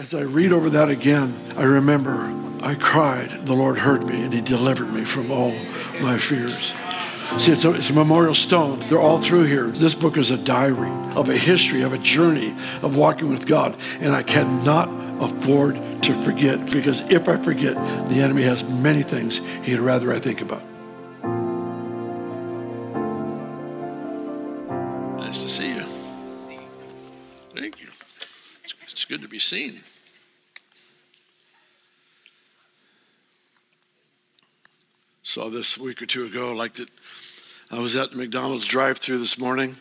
As I read over that again, I remember I cried. The Lord heard me and he delivered me from all my fears. See, it's a memorial stone. They're all through here. This book is a diary of a history, of a journey of walking with God. And I cannot afford to forget, because if I forget, the enemy has many things he'd rather I think about. Nice to see you. Thank you. It's good to be seen. Saw this a week or two ago, like that. I was at the McDonald's drive-thru this morning.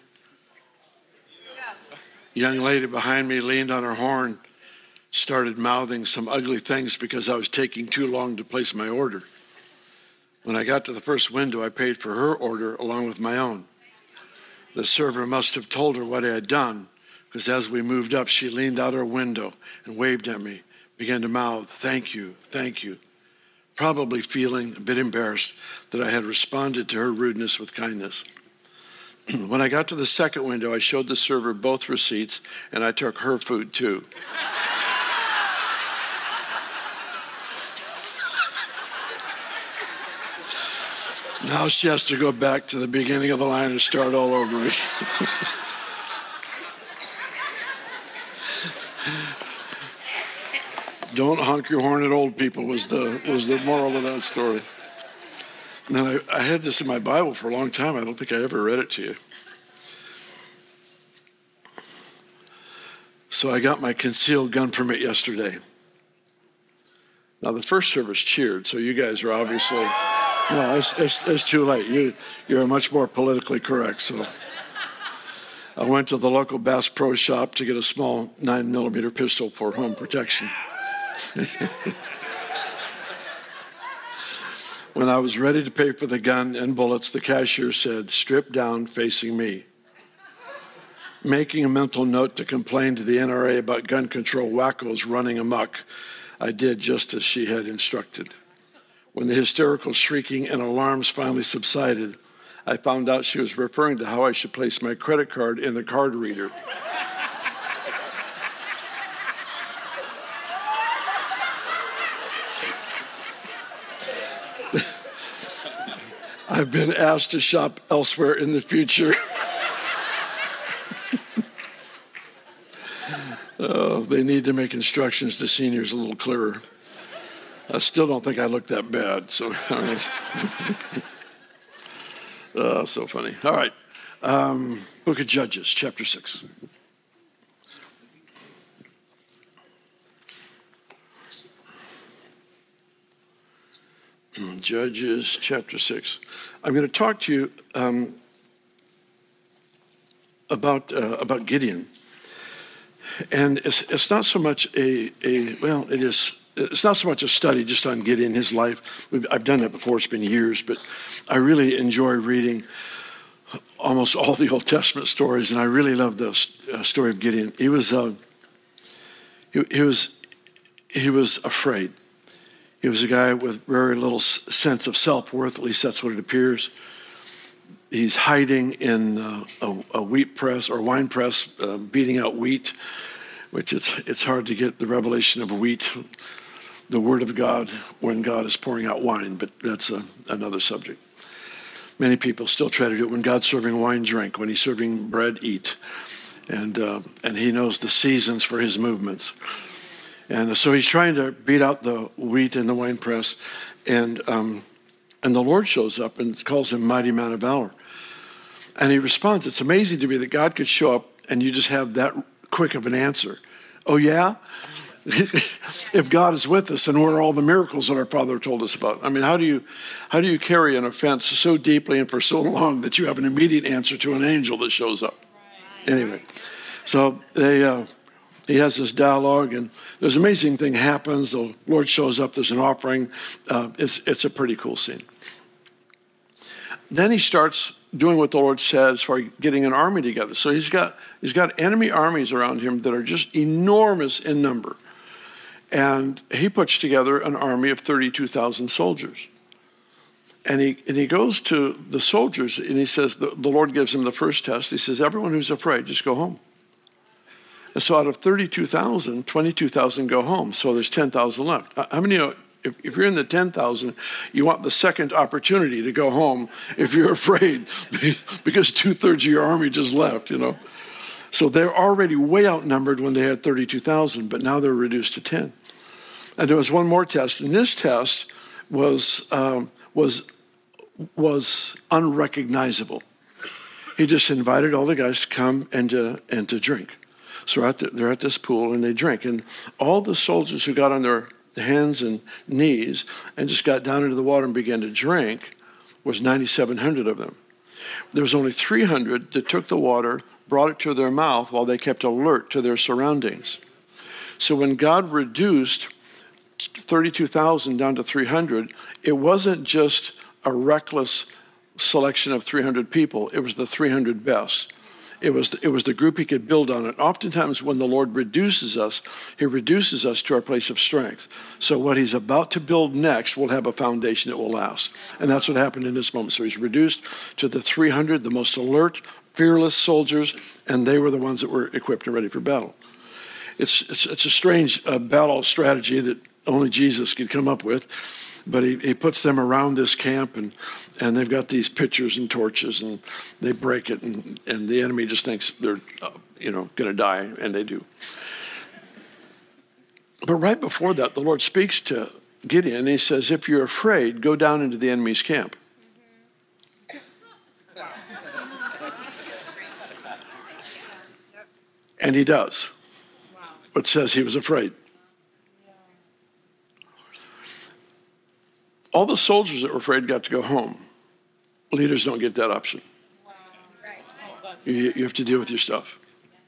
Young lady behind me leaned on her horn, started mouthing some ugly things because I was taking too long to place my order. When I got to the first window, I paid for her order along with my own. The server must have told her what I had done, because as we moved up, she leaned out her window and waved at me, began to mouth, "Thank you, thank you," probably feeling a bit embarrassed that I had responded to her rudeness with kindness. When I got to the second window, I showed the server both receipts, and I took her food too. Now she has to go back to the beginning of the line and start all over again. Don't honk your horn at old people was the moral of that story. Now, I had this in my Bible for a long time. I don't think I ever read it to you. So I got my concealed gun permit yesterday. Now, the first service cheered, so you guys are obviously... No, it's too late. You're much more politically correct, so... I went to the local Bass Pro Shop to get a small 9mm pistol for home protection. When I was ready to pay for the gun and bullets, the cashier said, "Strip down facing me." Making a mental note to complain to the NRA about gun control wackos running amok, I did just as she had instructed. When the hysterical shrieking and alarms finally subsided, I found out she was referring to how I should place my credit card in the card reader. I've been asked to shop elsewhere in the future. Oh, they need to make instructions to seniors a little clearer. I still don't think I look that bad. So, so funny. All right. Book of Judges, chapter 6. Judges chapter 6. I'm going to talk to you about Gideon, and it's not so much it's not so much a study just on Gideon, his life. I've done that before. It's been years, but I really enjoy reading almost all the Old Testament stories, and I really love the story of Gideon. He was afraid. He was a guy with very little sense of self-worth, at least that's what it appears. He's hiding in a wheat press or wine press, beating out wheat, which it's hard to get the revelation of wheat, the word of God, when God is pouring out wine, but that's another subject. Many people still try to do it when God's serving wine, drink. When he's serving bread, eat. And he knows the seasons for his movements. And so he's trying to beat out the wheat in the wine press, and the Lord shows up and calls him mighty man of valor. And he responds. It's amazing to me that God could show up and you just have that quick of an answer. Oh, yeah? If God is with us, and where are all the miracles that our Father told us about? I mean, how do you carry an offense so deeply and for so long that you have an immediate answer to an angel that shows up? Anyway, so he has this dialogue, and this amazing thing happens. The Lord shows up. There's an offering. It's a pretty cool scene. Then he starts doing what the Lord says for getting an army together. So he's got enemy armies around him that are just enormous in number. And he puts together an army of 32,000 soldiers. And he goes to the soldiers, and he says, the Lord gives him the first test. He says, everyone who's afraid, just go home. And so out of 32,000, 22,000 go home. So there's 10,000 left. How many know, if you're in the 10,000, you want the second opportunity to go home if you're afraid, because 2/3 of your army just left, So they're already way outnumbered when they had 32,000, but now they're reduced to 10. And there was one more test, and this test was unrecognizable. He just invited all the guys to come and to drink. So they're at this pool and they drink. And all the soldiers who got on their hands and knees and just got down into the water and began to drink was 9,700 of them. There was only 300 that took the water, brought it to their mouth while they kept alert to their surroundings. So when God reduced 32,000 down to 300, it wasn't just a reckless selection of 300 people. It was the 300 best. It was the group he could build on. And oftentimes when the Lord reduces us, he reduces us to our place of strength. So what he's about to build next will have a foundation that will last. And that's what happened in this moment. So he's reduced to the 300, the most alert, fearless soldiers, and they were the ones that were equipped and ready for battle. It's a strange battle strategy that only Jesus could come up with. But he puts them around this camp, and they've got these pitchers and torches, and they break it, and the enemy just thinks they're, going to die, and they do. But right before that, the Lord speaks to Gideon, and he says, if you're afraid, go down into the enemy's camp. And he does. It says he was afraid. All the soldiers that were afraid got to go home. Leaders don't get that option. You have to deal with your stuff.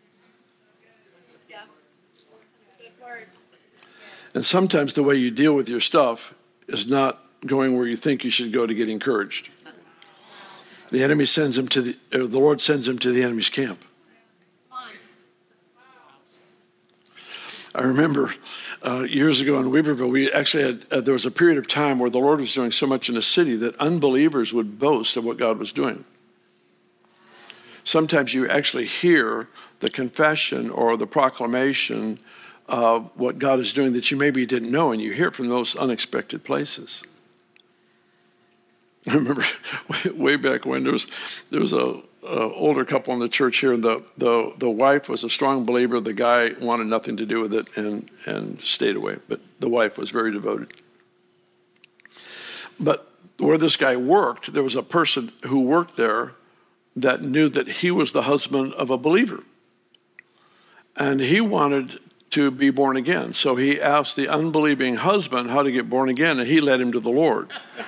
And sometimes the way you deal with your stuff is not going where you think you should go to get encouraged. The enemy sends him the Lord sends him to the enemy's camp. I remember years ago in Weaverville, we actually had, there was a period of time where the Lord was doing so much in the city that unbelievers would boast of what God was doing. Sometimes you actually hear the confession or the proclamation of what God is doing that you maybe didn't know, and you hear it from those unexpected places. I remember way back when there was a older couple in the church here, and the wife was a strong believer. The guy wanted nothing to do with it and stayed away, but the wife was very devoted. But where this guy worked, there was a person who worked there that knew that he was the husband of a believer, and he wanted to be born again. So he asked the unbelieving husband how to get born again, and he led him to the Lord.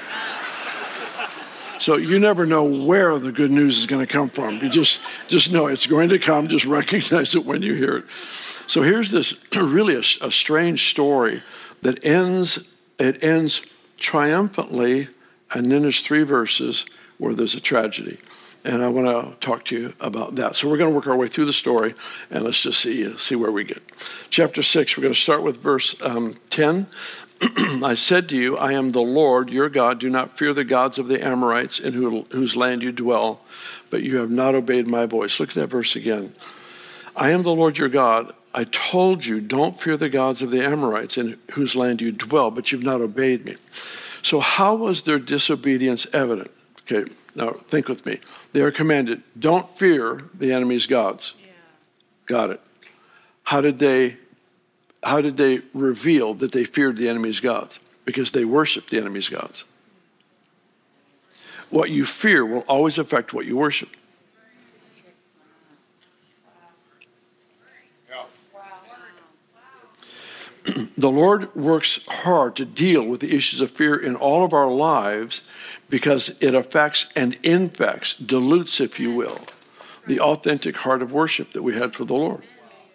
So you never know where the good news is going to come from. You just know it's going to come. Just recognize it when you hear it. So here's this really a strange story that ends triumphantly, and then there's 3 verses where there's a tragedy. And I want to talk to you about that. So we're going to work our way through the story, and let's just see where we get. Chapter 6, we're going to start with verse 10. I said to you, I am the Lord your God. Do not fear the gods of the Amorites in whose land you dwell, but you have not obeyed my voice. Look at that verse again. I am the Lord your God. I told you, don't fear the gods of the Amorites in whose land you dwell, but you've not obeyed me. So how was their disobedience evident? Okay, now think with me. They are commanded, don't fear the enemy's gods. Yeah. Got it. How did they reveal that they feared the enemy's gods? Because they worshiped the enemy's gods. What you fear will always affect what you worship. The Lord works hard to deal with the issues of fear in all of our lives because it affects and infects, dilutes, if you will, the authentic heart of worship that we had for the Lord.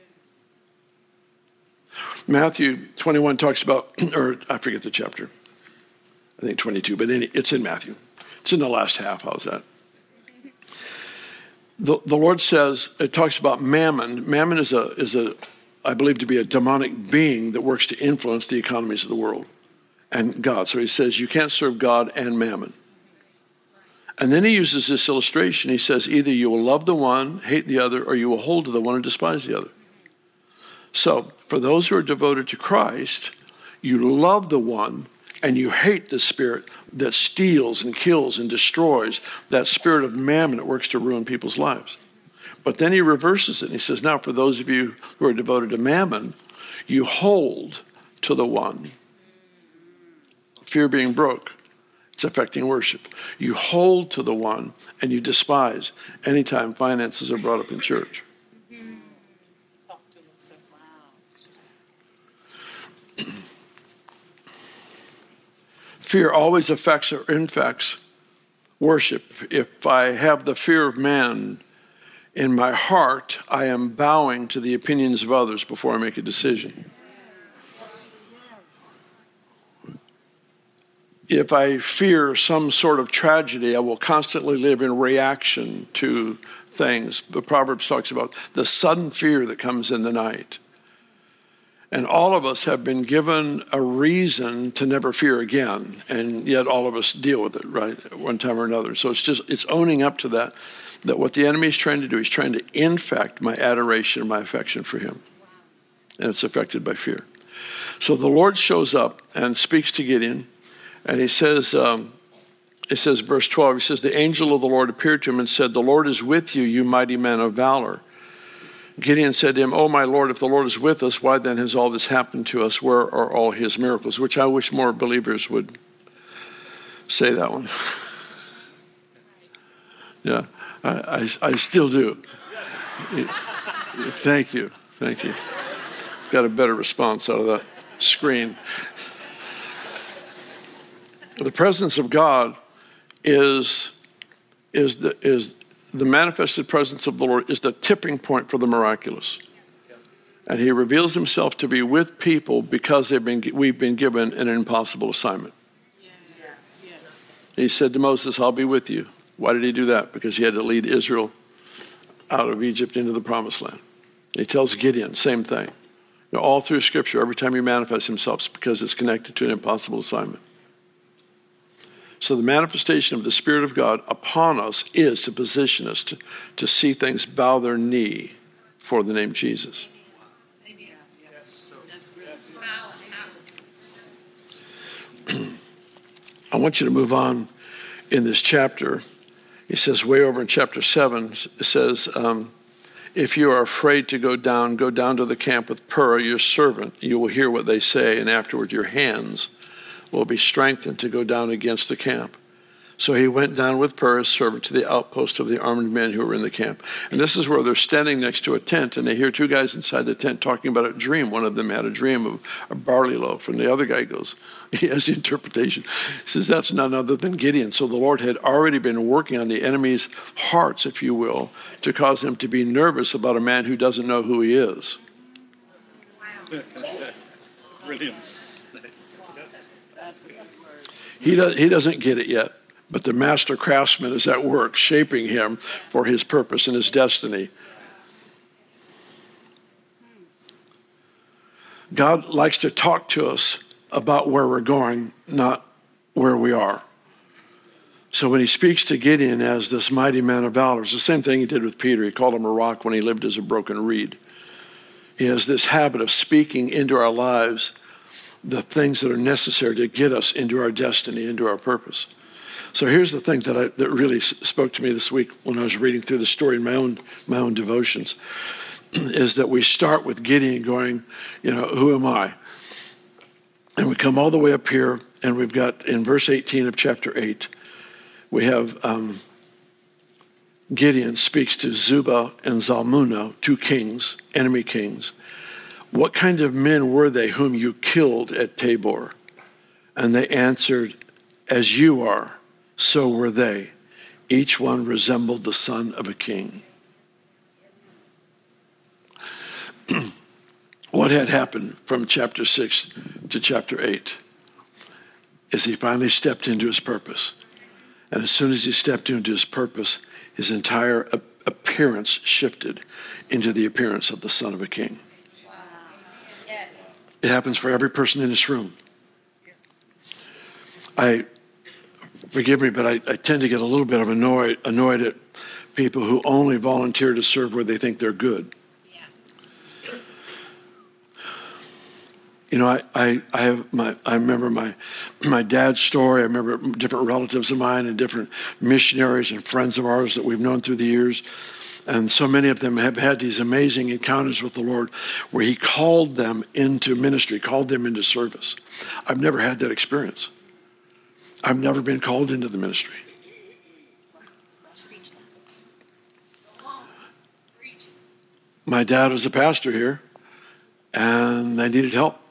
Matthew 21 talks about, or I forget the chapter, I think 22, but it's in Matthew. It's in the last half. How's that? The Lord says, it talks about mammon. Mammon is I believe to be a demonic being that works to influence the economies of the world and God. So he says you can't serve God and mammon. And then he uses this illustration. He says either you will love the one, hate the other, or you will hold to the one and despise the other. So for those who are devoted to Christ, you love the one and you hate the spirit that steals and kills and destroys, that spirit of mammon that works to ruin people's lives. But then he reverses it and he says, now for those of you who are devoted to mammon, you hold to the one. Fear being broke, it's affecting worship. You hold to the one and you despise anytime finances are brought up in church. Talk to us. Wow. Fear always affects or infects worship. If I have the fear of man in my heart, I am bowing to the opinions of others before I make a decision. If I fear some sort of tragedy, I will constantly live in reaction to things. The Proverbs talks about the sudden fear that comes in the night. And all of us have been given a reason to never fear again, and yet all of us deal with it, right, at one time or another. So it's owning up to that what the enemy is trying to do, he's trying to infect my adoration, my affection for him. And it's affected by fear. So the Lord shows up and speaks to Gideon, and he says, verse 12, he says, the angel of the Lord appeared to him and said, the Lord is with you, you mighty man of valor. Gideon said to him, oh, my Lord, if the Lord is with us, why then has all this happened to us? Where are all his miracles? Which I wish more believers would say that one. Yeah, I still do. Thank you. Got a better response out of that screen. The presence of God is the manifested presence of the Lord is the tipping point for the miraculous. And he reveals himself to be with people because we've been given an impossible assignment. Yes. He said to Moses, I'll be with you. Why did he do that? Because he had to lead Israel out of Egypt into the promised land. He tells Gideon, same thing. All through Scripture, every time he manifests himself, it's because it's connected to an impossible assignment. So the manifestation of the Spirit of God upon us is to position us to see things bow their knee for the name Jesus. I want you to move on in this chapter. He says way over in chapter 7, it says, if you are afraid to go down to the camp with Purah, your servant. You will hear what they say, and afterward your hands will be strengthened to go down against the camp. So he went down with Purah's servant to the outpost of the armed men who were in the camp. And this is where they're standing next to a tent, and they hear two guys inside the tent talking about a dream. One of them had a dream of a barley loaf, and the other guy goes, he has the interpretation. He says that's none other than Gideon. So the Lord had already been working on the enemy's hearts, if you will, to cause them to be nervous about a man who doesn't know who he is. Wow. Brilliant. He doesn't get it yet, but the master craftsman is at work, shaping him for his purpose and his destiny. God likes to talk to us about where we're going, not where we are. So when he speaks to Gideon as this mighty man of valor, it's the same thing he did with Peter. He called him a rock when he lived as a broken reed. He has this habit of speaking into our lives the things that are necessary to get us into our destiny, into our purpose. So here's the thing that really spoke to me this week when I was reading through the story in my own devotions, is that we start with Gideon going, who am I? And we come all the way up here, and we've got in verse 18 of chapter 8, we have Gideon speaks to Zubah and Zalmunna, two kings, enemy kings. What kind of men were they whom you killed at Tabor? And they answered, as you are, so were they. Each one resembled the son of a king. What had happened from chapter 6 to chapter 8 is he finally stepped into his purpose. And as soon as he stepped into his purpose, his entire appearance shifted into the appearance of the son of a king. It happens for every person in this room. Forgive me, but I tend to get a little bit of annoyed at people who only volunteer to serve where they think they're good. I remember my dad's story. I remember different relatives of mine and different missionaries and friends of ours that we've known through the years. And so many of them have had these amazing encounters with the Lord where he called them into ministry, called them into service. I've never had that experience. I've never been called into the ministry. My dad was a pastor here, and they needed help.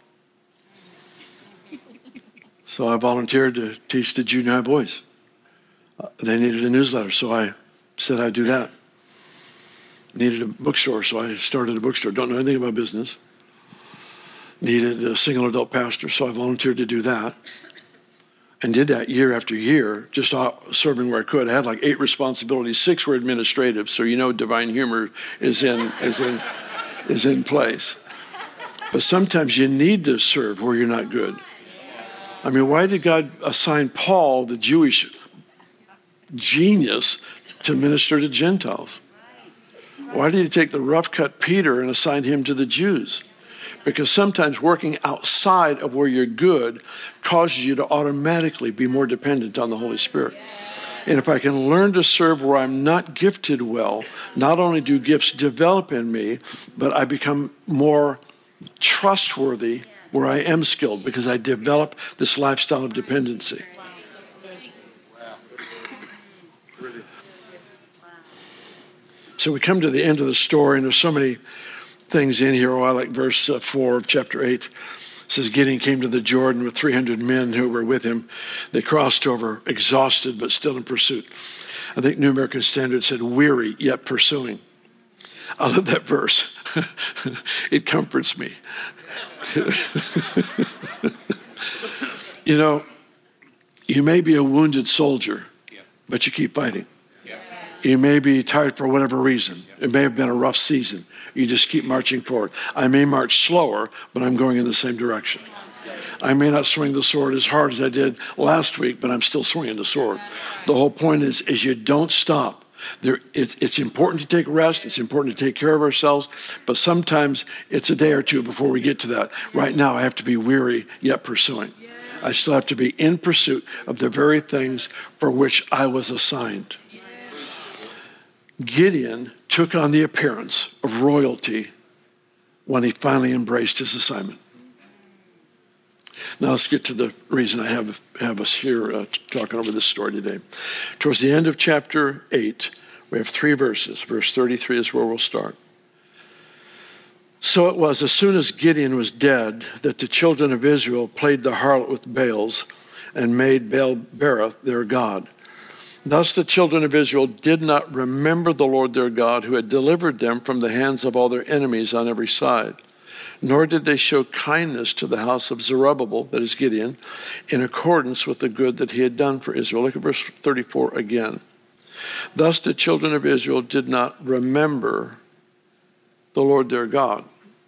So I volunteered to teach the junior high boys. They needed a newsletter, so I said I'd do that. Needed a bookstore, so I started a bookstore. Don't know anything about business. Needed a single adult pastor, so I volunteered to do that. And did that year after year, just serving where I could. I had like 8 responsibilities. 6 were administrative, so divine humor is in place. But sometimes you need to serve where you're not good. I mean, why did God assign Paul, the Jewish genius, to minister to Gentiles? Why did he take the rough-cut Peter and assign him to the Jews? Because sometimes working outside of where you're good causes you to automatically be more dependent on the Holy Spirit. And if I can learn to serve where I'm not gifted well, not only do gifts develop in me, but I become more trustworthy where I am skilled because I develop this lifestyle of dependency. So we come to the end of the story, and there's so many things in here. I like verse 4 of chapter 8. It says, Gideon came to the Jordan with 300 men who were with him. They crossed over, exhausted, but still in pursuit. I think New American Standard said, weary, yet pursuing. I love that verse. It comforts me. You may be a wounded soldier, but you keep fighting. You may be tired for whatever reason. It may have been a rough season. You just keep marching forward. I may march slower, but I'm going in the same direction. I may not swing the sword as hard as I did last week, but I'm still swinging the sword. The whole point is you don't stop. It's important to take rest. It's important to take care of ourselves. But sometimes it's a day or two before we get to that. Right now, I have to be weary, yet pursuing. I still have to be in pursuit of the very things for which I was assigned. Gideon took on the appearance of royalty when he finally embraced his assignment. Now let's get to the reason I have us here talking over this story today. Towards the end of chapter 8, we have 3 verses. Verse 33 is where we'll start. So it was, as soon as Gideon was dead, that the children of Israel played the harlot with Baals and made Baal-berith their god. Thus the children of Israel did not remember the Lord their God, who had delivered them from the hands of all their enemies on every side. Nor did they show kindness to the house of Zerubbabel, that is Gideon, in accordance with the good that he had done for Israel. Look at verse 34 again. Thus the children of Israel did not remember the Lord their God.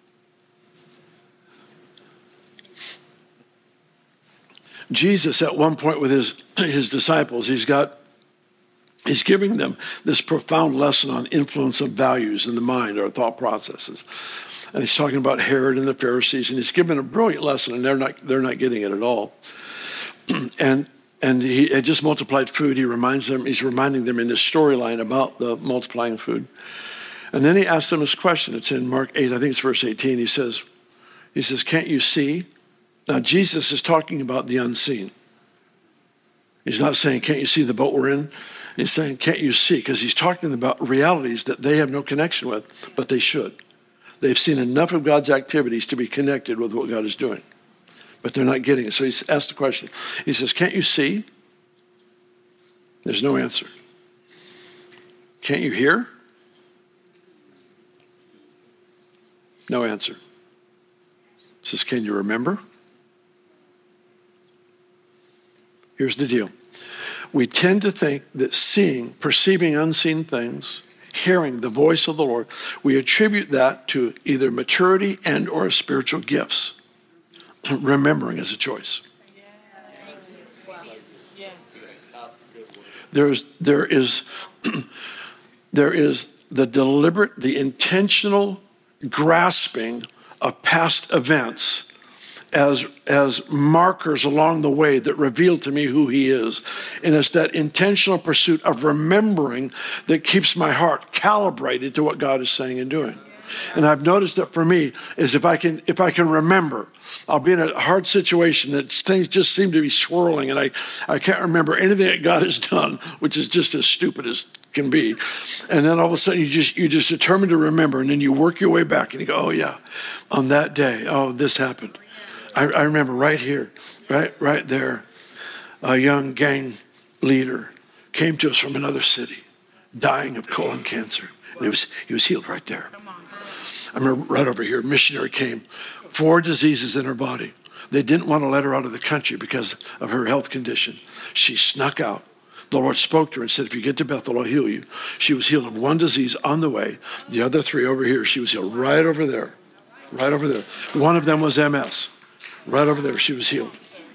Jesus, at one point with his disciples, he's giving them this profound lesson on influence of values in the mind or thought processes. And he's talking about Herod and the Pharisees, and he's giving a brilliant lesson, and they're not getting it at all. And he had just multiplied food. He's reminding them in this storyline about the multiplying food. And then he asks them this question. It's in Mark 8, I think it's verse 18. He says, can't you see? Now, Jesus is talking about the unseen. He's not saying, can't you see the boat we're in? He's saying, can't you see? Because he's talking about realities that they have no connection with, but they should. They've seen enough of God's activities to be connected with what God is doing, but they're not getting it. So he's asked the question. He says, can't you see? There's no answer. Can't you hear? No answer. He says, can you remember? Here's the deal. We tend to think that perceiving unseen things, hearing the voice of the Lord, we attribute that to either maturity and or spiritual gifts. Remembering is a choice. There is the deliberate, the intentional grasping of past events as markers along the way that reveal to me who he is. And it's that intentional pursuit of remembering that keeps my heart calibrated to what God is saying and doing. And I've noticed that for me is if I can remember, I'll be in a hard situation that things just seem to be swirling and I can't remember anything that God has done, which is just as stupid as can be. And then all of a sudden you just determine to remember, and then you work your way back and you go, oh yeah, on that day, oh, this happened. I remember right here, right there, a young gang leader came to us from another city, dying of colon cancer. And he was healed right there. I remember right over here, a missionary came, 4 diseases in her body. They didn't want to let her out of the country because of her health condition. She snuck out. The Lord spoke to her and said, if you get to Bethel, I'll heal you. She was healed of 1 disease on the way. The other 3 over here, she was healed right over there. Right over there. One of them was MS. Right over there, she was healed.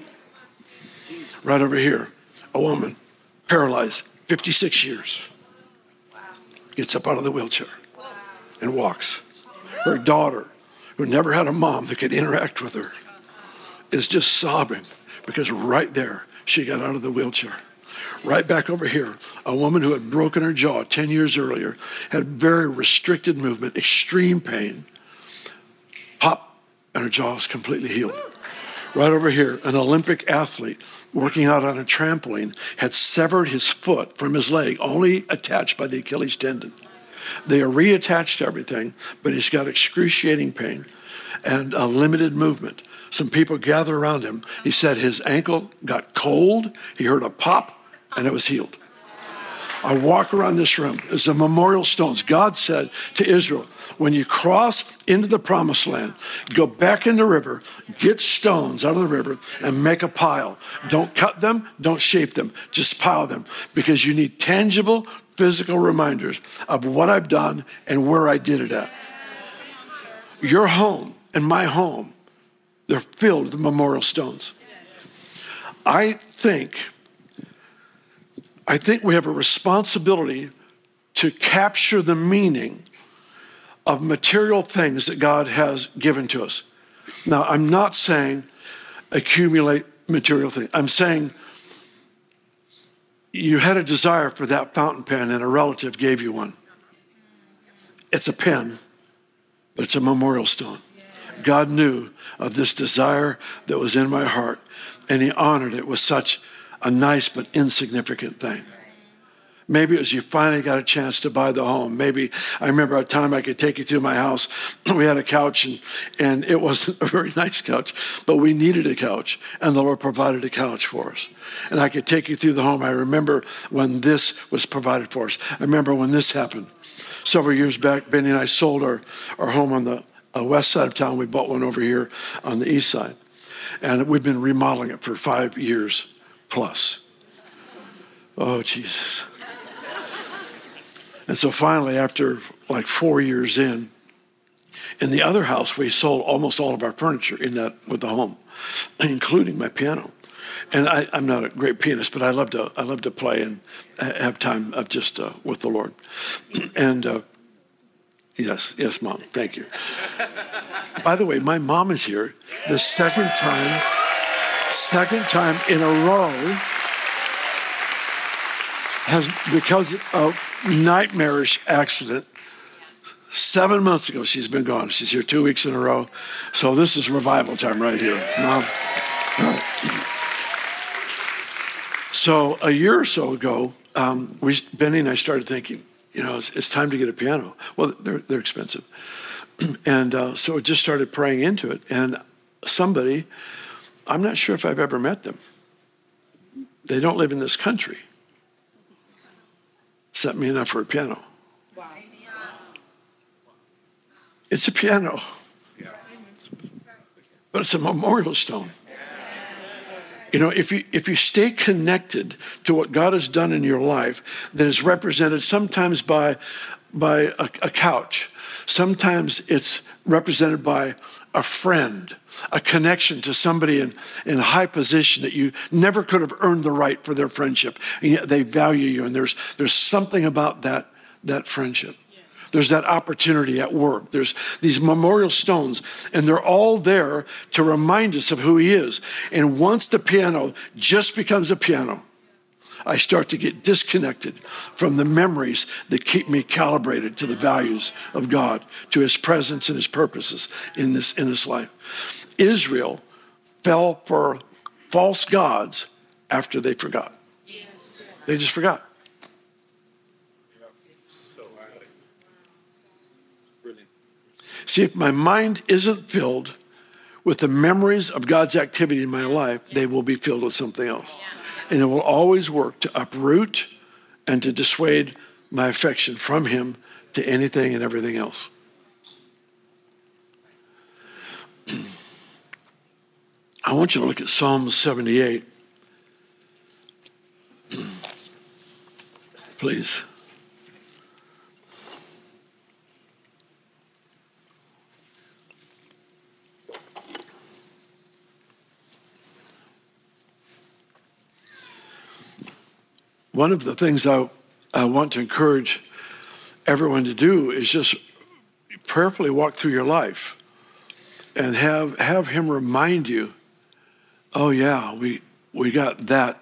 Right over here, a woman, paralyzed, 56 years, gets up out of the wheelchair and walks. Her daughter, who never had a mom that could interact with her, is just sobbing because right there, she got out of the wheelchair. Right back over here, a woman who had broken her jaw 10 years earlier, had very restricted movement, extreme pain, pop, and her jaw is completely healed. Right over here, an Olympic athlete working out on a trampoline had severed his foot from his leg, only attached by the Achilles tendon. They are reattached to everything, but he's got excruciating pain and a limited movement. Some people gather around him. He said his ankle got cold, he heard a pop, and it was healed. I walk around this room. There's the memorial stones. God said to Israel, when you cross into the promised land, go back in the river, get stones out of the river, and make a pile. Don't cut them, don't shape them, just pile them, because you need tangible, physical reminders of what I've done and where I did it at. Your home and my home, they're filled with memorial stones. I think we have a responsibility to capture the meaning of material things that God has given to us. Now, I'm not saying accumulate material things. I'm saying you had a desire for that fountain pen and a relative gave you one. It's a pen, but it's a memorial stone. God knew of this desire that was in my heart, and he honored it with such a nice but insignificant thing. Maybe it was you finally got a chance to buy the home. Maybe I remember a time I could take you through my house. We had a couch and it wasn't a very nice couch, but we needed a couch and the Lord provided a couch for us. And I could take you through the home. I remember when this was provided for us. I remember when this happened. Several years back, Benny and I sold our home on the west side of town. We bought one over here on the east side. And we've been remodeling it for 5 years plus. Oh, Jesus. And so finally, after like 4 years in the other house, we sold almost all of our furniture in that with the home, including my piano. And I'm not a great pianist, but I love to play and have time of just with the Lord. And yes, Mom, thank you. By the way, my mom is here the second time in a row. Has, because of nightmarish accident, 7 months ago, she's been gone. She's here 2 weeks in a row. So this is revival time right here. Mom. So a year or so ago, Benny and I started thinking, it's time to get a piano. Well, they're expensive. And so we just started praying into it. And somebody, I'm not sure if I've ever met them. They don't live in this country. Sent me enough for a piano. Wow. It's a piano, but it's a memorial stone. If you stay connected to what God has done in your life, that is represented sometimes by a couch, sometimes it's represented by a friend, a connection to somebody in a high position that you never could have earned the right for their friendship, and yet they value you, and there's something about that friendship. There's that opportunity at work. There's these memorial stones, and they're all there to remind us of who he is. And once the piano just becomes a piano, I start to get disconnected from the memories that keep me calibrated to the values of God, to his presence and his purposes in this life. Israel fell for false gods after they forgot. They just forgot. See, if my mind isn't filled with the memories of God's activity in my life, they will be filled with something else. And it will always work to uproot and to dissuade my affection from him to anything and everything else. I want you to look at Psalm 78. Please. One of the things I want to encourage everyone to do is just prayerfully walk through your life and have him remind you, oh yeah, we got that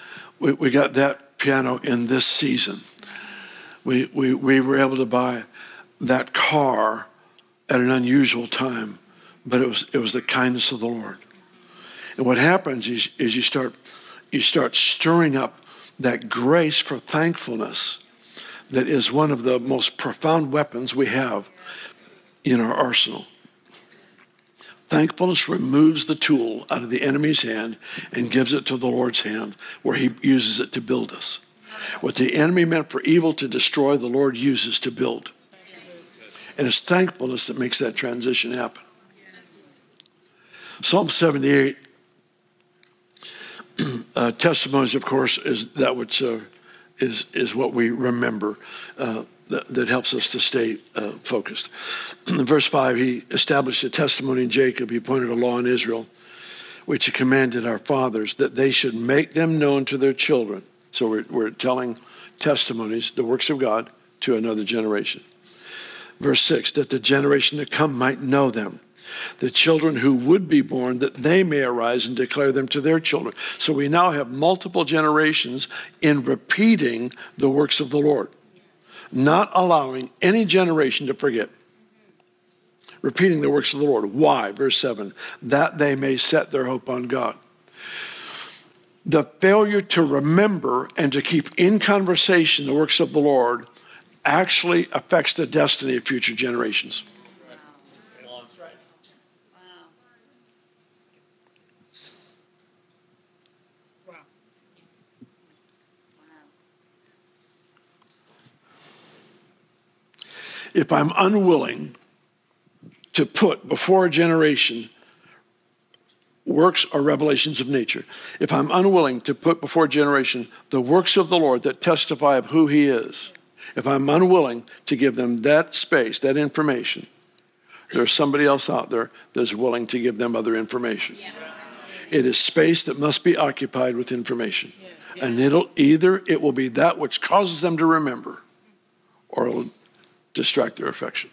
piano in this season. We were able to buy that car at an unusual time, but it was the kindness of the Lord. And what happens is you start stirring up that grace for thankfulness that is one of the most profound weapons we have in our arsenal. Thankfulness removes the tool out of the enemy's hand and gives it to the Lord's hand, where he uses it to build us. What the enemy meant for evil to destroy, the Lord uses to build. And it's thankfulness that makes that transition happen. Psalm 78, testimonies, of course, is that which is what we remember that helps us to stay focused. In verse 5, he established a testimony in Jacob. He appointed a law in Israel, which he commanded our fathers, that they should make them known to their children. So we're telling testimonies, the works of God, to another generation. Verse 6, that the generation to come might know them, the children who would be born, that they may arise and declare them to their children. So we now have multiple generations in repeating the works of the Lord, not allowing any generation to forget. Repeating the works of the Lord. Why? Verse 7, that they may set their hope on God. The failure to remember and to keep in conversation the works of the Lord actually affects the destiny of future generations. If I'm unwilling to put before a generation works or revelations of nature, if I'm unwilling to put before a generation the works of the Lord that testify of who he is, if I'm unwilling to give them that space, that information, there's somebody else out there that's willing to give them other information. It is space that must be occupied with information. And it will be that which causes them to remember, or it will distract their affection.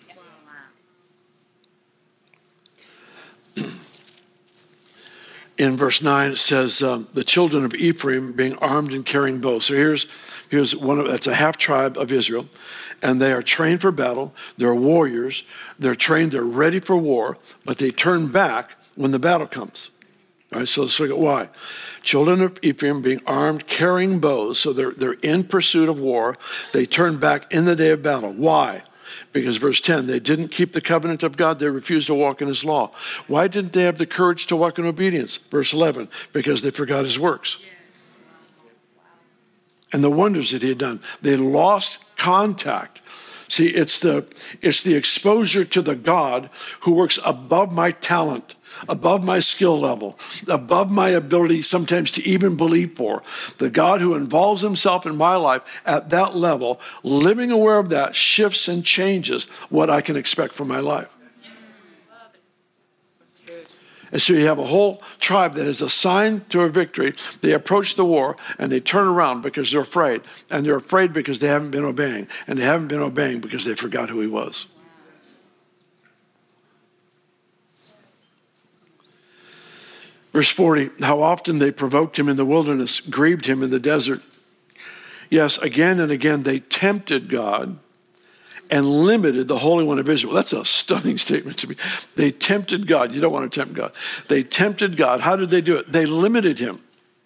In verse 9, it says, the children of Ephraim being armed and carrying bows. So here's that's a half tribe of Israel, and they are trained for battle. They're warriors. They're trained. They're ready for war, but they turn back when the battle comes. All right, so let's look at why. Children of Ephraim being armed, carrying bows, so they're in pursuit of war. They turn back in the day of battle. Why? Because verse 10, they didn't keep the covenant of God. They refused to walk in his law. Why didn't they have the courage to walk in obedience? Verse 11, because they forgot his works. Yes. And the wonders that he had done. They lost contact. See, it's the exposure to the God who works above my talent, above my skill level, above my ability sometimes to even believe for. The God who involves himself in my life at that level, living aware of that, shifts and changes what I can expect from my life. And so you have a whole tribe that is assigned to a victory. They approach the war and they turn around because they're afraid. And they're afraid because they haven't been obeying. And they haven't been obeying because they forgot who he was. Verse 40, how often they provoked him in the wilderness, grieved him in the desert. Yes, again and again they tempted God and limited the Holy One of Israel. That's a stunning statement to me. They tempted God. You don't want to tempt God. They tempted God. How did they do it? They limited him.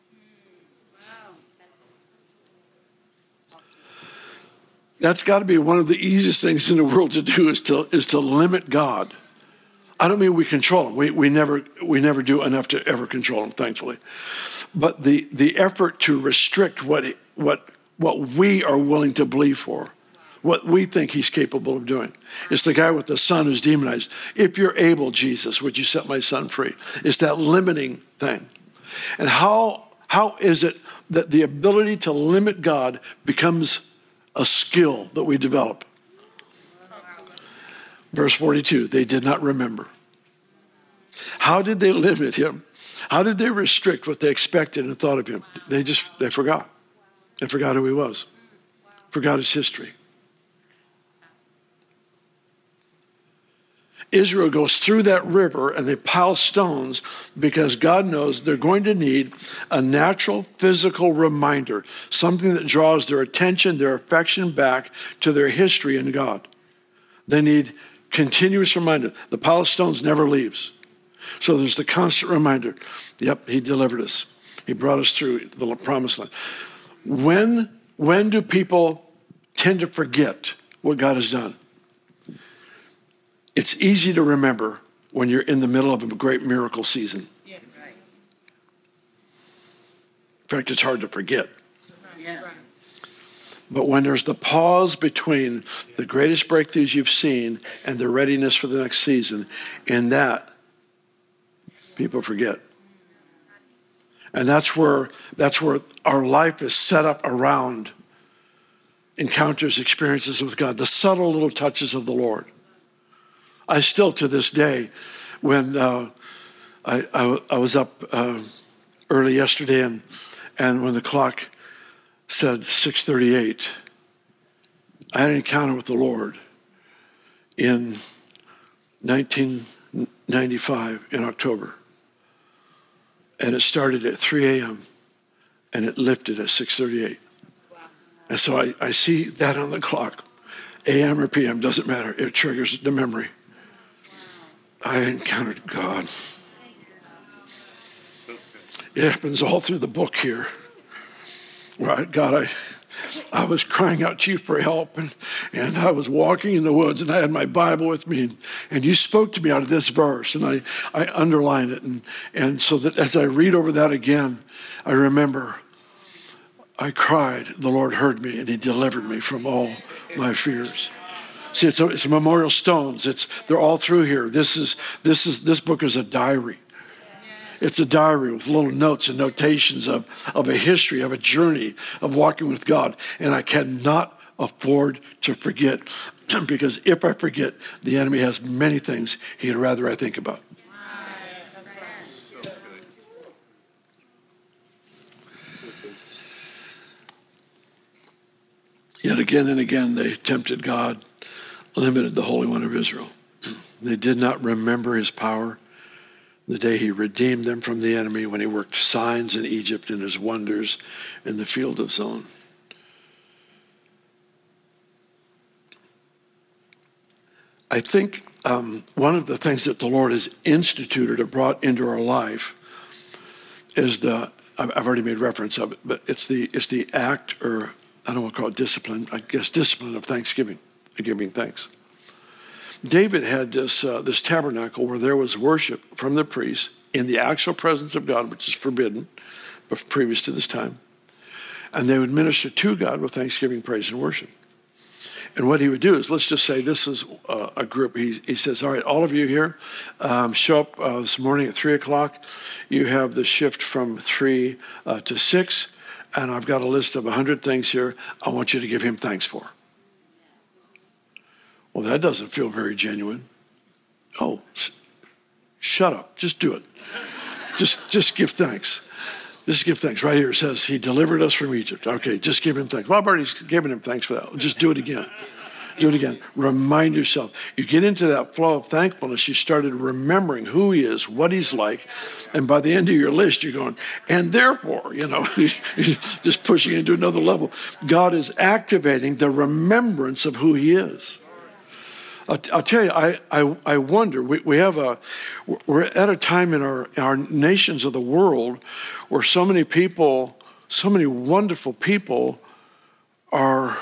That's got to be one of the easiest things in the world to do is to limit God. I don't mean we control him. We never do enough to ever control him, thankfully. But the effort to restrict what we are willing to believe for, what we think he's capable of doing. It's the guy with the son who's demonized. If you're able, Jesus, would you set my son free? It's that limiting thing. And how is it that the ability to limit God becomes a skill that we develop? Verse 42, they did not remember. How did they limit him? How did they restrict what they expected and thought of him? They forgot. They forgot who he was. Forgot his history. Israel goes through that river and they pile stones because God knows they're going to need a natural physical reminder, something that draws their attention, their affection back to their history in God. They need continuous reminder. The pile of stones never leaves. So there's the constant reminder. Yep, he delivered us. He brought us through the promised land. When do people tend to forget what God has done? It's easy to remember when you're in the middle of a great miracle season. Yes. Right. In fact, it's hard to forget. Yeah. Right. But when there's the pause between the greatest breakthroughs you've seen and the readiness for the next season, in that, people forget. And that's where our life is set up around encounters, experiences with God, the subtle little touches of the Lord. I still, to this day, when I was up early yesterday and when the clock said 6:38, I had an encounter with the Lord in 1995 in October. And it started at 3 a.m. and it lifted at 6:38. Wow. And so I see that on the clock. AM or PM, doesn't matter. It triggers the memory. I encountered God. It happens all through the book here. Right, God, I was crying out to you for help, and I was walking in the woods, and I had my Bible with me, and you spoke to me out of this verse, and I underlined it, and so that as I read over that again, I remember I cried, the Lord heard me, and he delivered me from all my fears. See, it's memorial stones. They're all through here. This book is a diary. It's a diary with little notes and notations of a history, of a journey, of walking with God. And I cannot afford to forget, because if I forget, the enemy has many things he'd rather I think about. Yet again and again, they tempted God, limited the Holy One of Israel. They did not remember his power, the day he redeemed them from the enemy, when he worked signs in Egypt and his wonders in the field of Zon. I think one of the things that the Lord has instituted or brought into our life is I've already made reference of it, but it's the act, or I don't want to call it discipline, I guess discipline of thanksgiving, and giving thanks. David had this tabernacle where there was worship from the priests in the actual presence of God, which is forbidden, but previous to this time. And they would minister to God with thanksgiving, praise, and worship. And what he would do is, let's just say this is a group. He says, all right, all of you here, show up this morning at 3 o'clock. You have the shift from 3 to 6, and I've got a list of 100 things here I want you to give him thanks for. Well, that doesn't feel very genuine. Oh, Shut up. Just do it. Just give thanks. Just give thanks. Right here it says, he delivered us from Egypt. Okay, just give him thanks. Well, I've already given him thanks for that. Just do it again. Do it again. Remind yourself. You get into that flow of thankfulness, you started remembering who he is, what he's like, and by the end of your list, you're going, and therefore, just pushing into another level. God is activating the remembrance of who he is. I'll tell you, I wonder, we're at a time in our nations of the world where so many people, so many wonderful people are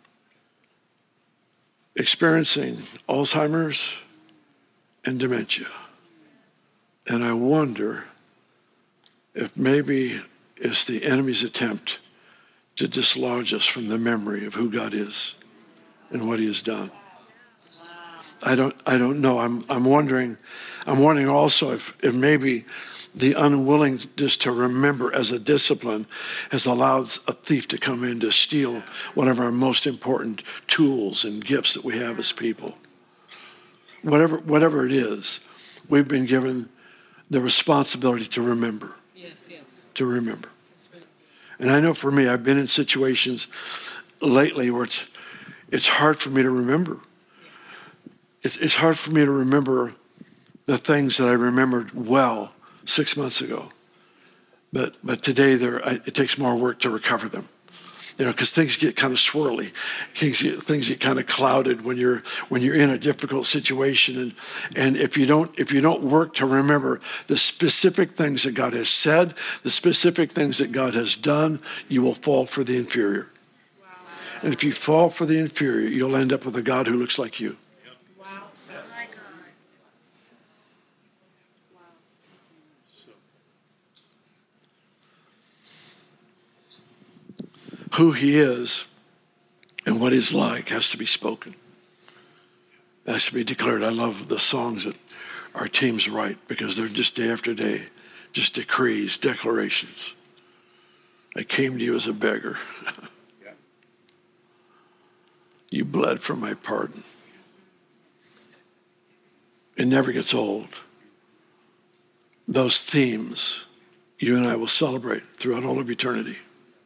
experiencing Alzheimer's and dementia. And I wonder if maybe it's the enemy's attempt to dislodge us from the memory of who God is and what he has done. I don't know. I'm wondering also if maybe the unwillingness to remember as a discipline has allowed a thief to come in to steal one of our most important tools and gifts that we have as people. Whatever it is, we've been given the responsibility to remember. Yes, yes. To remember. That's right. And I know for me, I've been in situations lately where it's hard for me to remember. It's hard for me to remember the things that I remembered well 6 months ago. But today it takes more work to recover them. Because things get kind of swirly. Things get kind of clouded when you're in a difficult situation. And if you don't work to remember the specific things that God has said, the specific things that God has done, you will fall for the inferior. Wow. And if you fall for the inferior, you'll end up with a God who looks like you. Who he is and what he's like has to be spoken. It has to be declared. I love the songs that our teams write because they're just day after day, just decrees, declarations. I came to you as a beggar. You bled for my pardon. It never gets old. Those themes you and I will celebrate throughout all of eternity.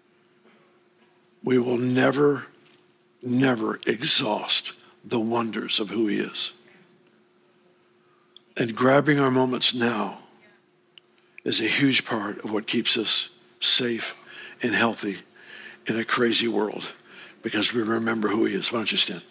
We will never, never exhaust the wonders of who he is. And grabbing our moments now is a huge part of what keeps us safe and healthy in a crazy world because we remember who he is. Why don't you stand?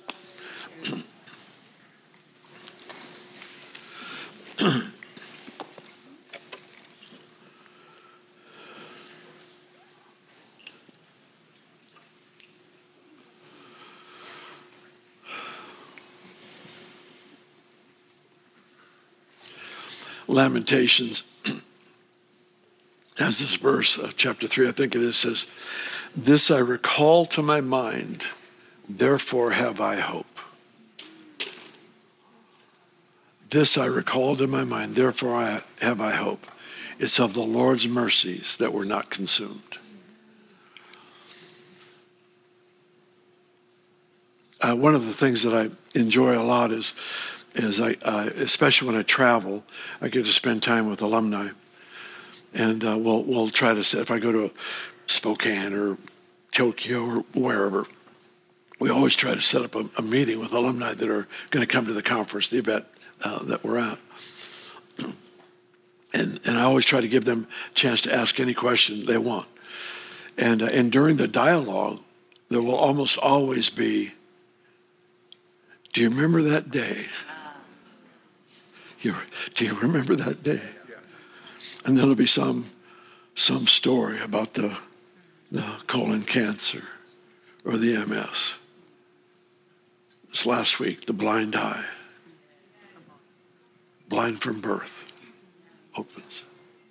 Lamentations has this verse, chapter 3, I think it is, says, this I recall to my mind, therefore have I hope. This I recall to my mind, therefore have I hope. It's of the Lord's mercies that we're not consumed. One of the things that I enjoy a lot is I, especially when I travel, I get to spend time with alumni. And we'll try to say, if I go to Spokane or Tokyo or wherever, we always try to set up a meeting with alumni that are going to come to the conference, the event that we're at. And I always try to give them a chance to ask any question they want. And during the dialogue, there will almost always be, do you remember that day? Do you remember that day? Yes. And there'll be some story about the colon cancer or the MS. This last week, the blind eye, blind from birth, opens.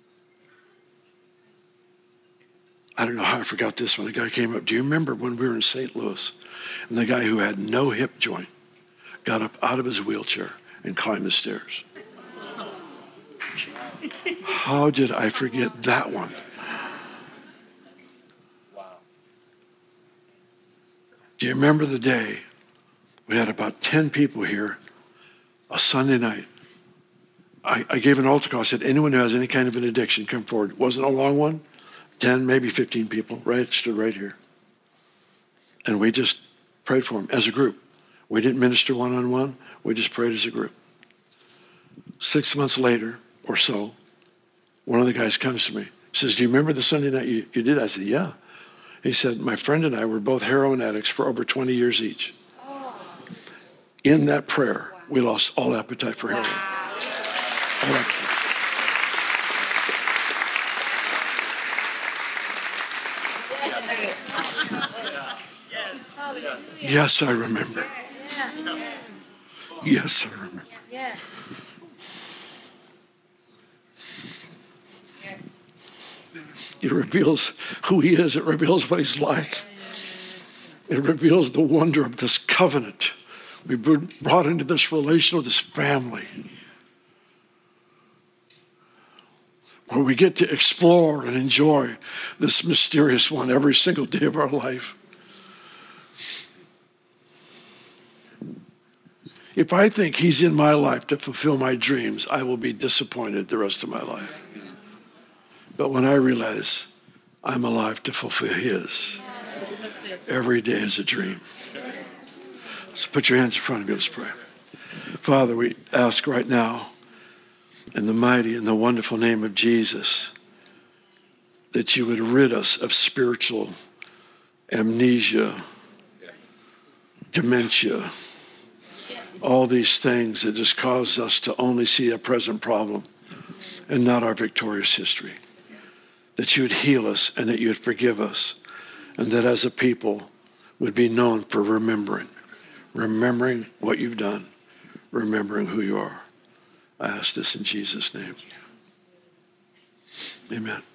I don't know how I forgot this one. The guy came up. Do you remember when we were in St. Louis and the guy who had no hip joint got up out of his wheelchair and climbed the stairs? How did I forget that one? Wow. Do you remember the day we had about 10 people here, a Sunday night? I gave an altar call. I said, anyone who has any kind of an addiction, come forward. It wasn't a long one. 10, maybe 15 people, stood right here. And we just prayed for them as a group. We didn't minister one-on-one. We just prayed as a group. 6 months later or so, one of the guys comes to me, says, do you remember the Sunday night you did? I said, yeah. He said, my friend and I were both heroin addicts for over 20 years each. In that prayer, we lost all appetite for heroin. All appetite. Yes, I remember. Yes, I remember. It reveals who he is. It reveals what he's like. It reveals the wonder of this covenant. We've been brought into this relational, this family, where we get to explore and enjoy this mysterious one every single day of our life. If I think he's in my life to fulfill my dreams, I will be disappointed the rest of my life. But when I realize I'm alive to fulfill his, every day is a dream. So put your hands in front of you. Let's pray. Father, we ask right now, in the mighty and the wonderful name of Jesus, that you would rid us of spiritual amnesia, dementia, all these things that just cause us to only see a present problem and not our victorious history. That you would heal us and that you would forgive us, and that as a people would be known for remembering what you've done, remembering who you are. I ask this in Jesus' name. Amen.